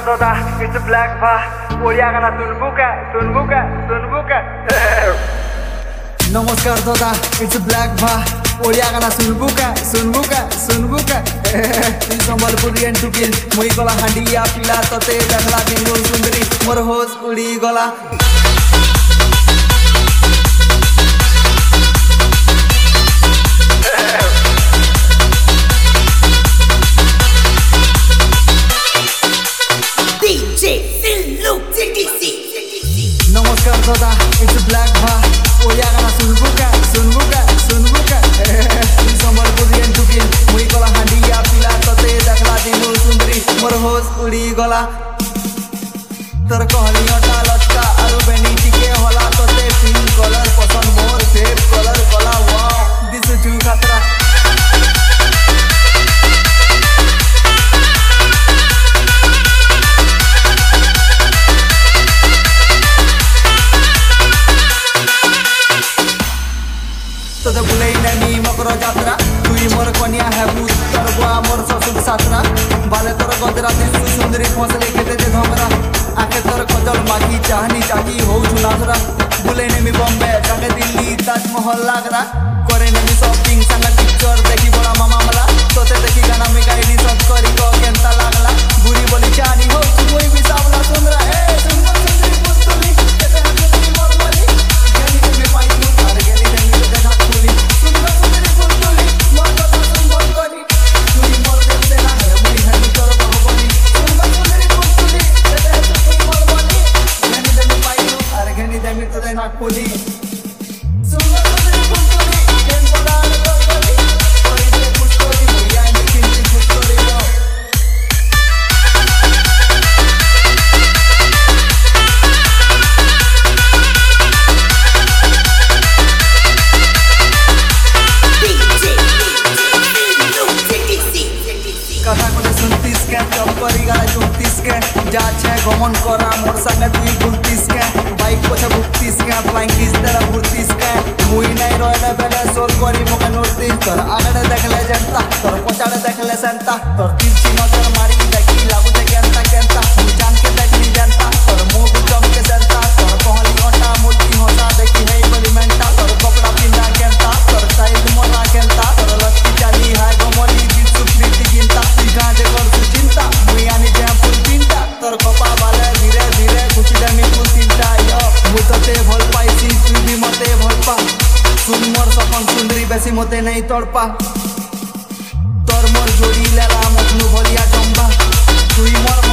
दादा it's black भा ओडिया गाना सुनबू का नमस्कार दादा इट्स ब्लैक भा ओडिया गाना सुनबू का संबलपुर एंटुकिल मुई गला हांडिया पिला तते देखला दिनो सुंदरी मोर होश उड़ी गला नमस्कार दादा इट्स ब्लैक भा ओडिया गाना सुनबू का संबलपुर एंटुकिल मुई गला हांडिया पिला तते देखला दिनो सुंदरी मोर होश उड़ी गला तर कहलियोटा लटका आरो बेनी टिके होला तते पिंक कलर पसंद मोर फेव कलर गला वाओ दिस इज टू खतरा तो बुलाई नहीं मकर जात्रा तुई मोर कन्या है उत्तर गोवा मोर ससुर सातरा बाले तोर गदरा दिसु सुंदरी फसले खेते दे धमरा आखे तोर कजल मागी चाहनी चाकी हो नासरा बुलाई नहीं बॉम्बे जाके दिल्ली ताजमहल लागरा करे नहीं शॉपिंग संग पिक्चर देखी बड़ा मामा मला तोते देखी गाना में गाइनी सब करी को केंता लागला बुरी बोली चानी हो कोई भी सावला सुंदरा ए सुंदर सुंदरी पुतली केते हंसती मोर बोली गेली में पाई तू और गेली में देखा खुली सुंदर सुंदरी पुतली मोर को सुंदर करी तुई मोर देते ना मुई हनी तोर बहुबली सुंदर सुंदरी पुतली केते हंसती मोर बोली गेली में पाई तू और गेली में तो देखा खुली सुंदर सुंदरी पुतली केंता लागला बोली कोई दे पुतली मुई आई किंती पुतली लो कथा कोने सुनतीस के चप्परी गाला चुमतीस के जा छे गमन करा मोर संगे तुई घुमतीस के बाइक पछे भुगतीस के फ्लाइंग किस तरह घुरतीस के मुई नहीं रहले बेले सोल करी मोके नोटिस तोर आगड़े देखले जनता तोर पछाड़े देखले संता तोर तिरछी नजर मारी देखी लागू छे केंता मुई जान के देखली जनता तोर मुंह चमके संता तोर कहली ओटा मोटी होता देखी है बड़ी मेंटा तोर कपड़ा पिंदा केंता तोर साइज मोरा केंता तोर लत्ती चाली है गमली बिसु प्रीति गिनता गाजे कर चिंता मुई आनी जे फुल चिंता तोर कपा वाले धीरे धीरे कुछ जमी फुल चिंता यो मु तते भल पाइसी तू भी मते भल पा सुन मोर सपन सुंदरी बेसी मते नहीं तड़पा तोर मोर जोड़ी लेला मजनू भलिया जंबा तुई मोर